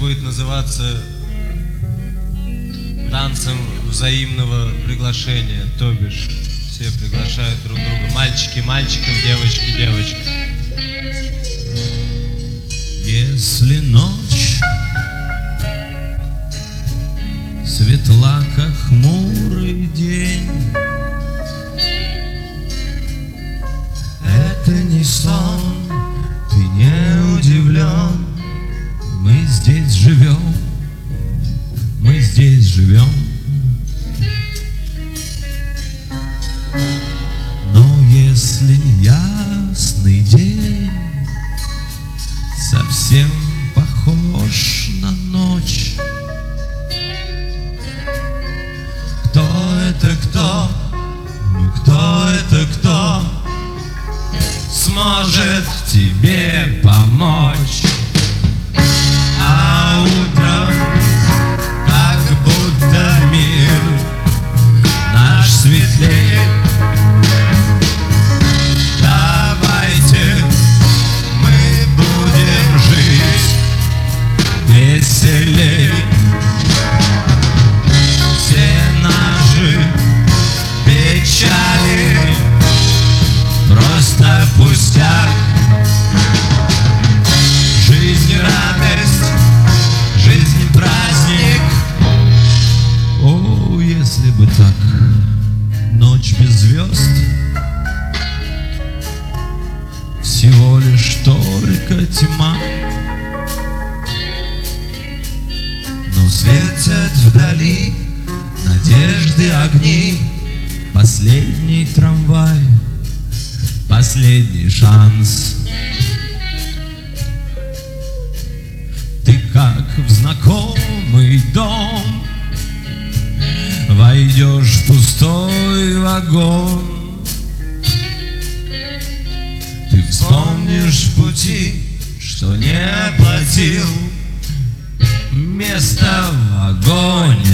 будет называться танцем взаимного приглашения, то бишь все приглашают друг друга. Мальчики мальчиков, девочки девочек. Если ночь светла, как хмурый день, это не сон, ты не удивлен. Мы здесь живем, мы здесь живем. Но если ясный день совсем похож на ночь, кто это кто? Кто это кто сможет тебе помочь? А утром, как будто мир наш светлеет. Давайте мы будем жить веселей. Все наши печали просто пустяк. Жизнь радость, жизнь праздник. О, если бы так, ночь без звезд, всего лишь только тьма. Но светят вдали надежды огни. Последний трамвай, последний шанс. Ты как в знакомый дом войдешь в пустой вагон. Ты вспомнишь пути, что не платил, место в вагоне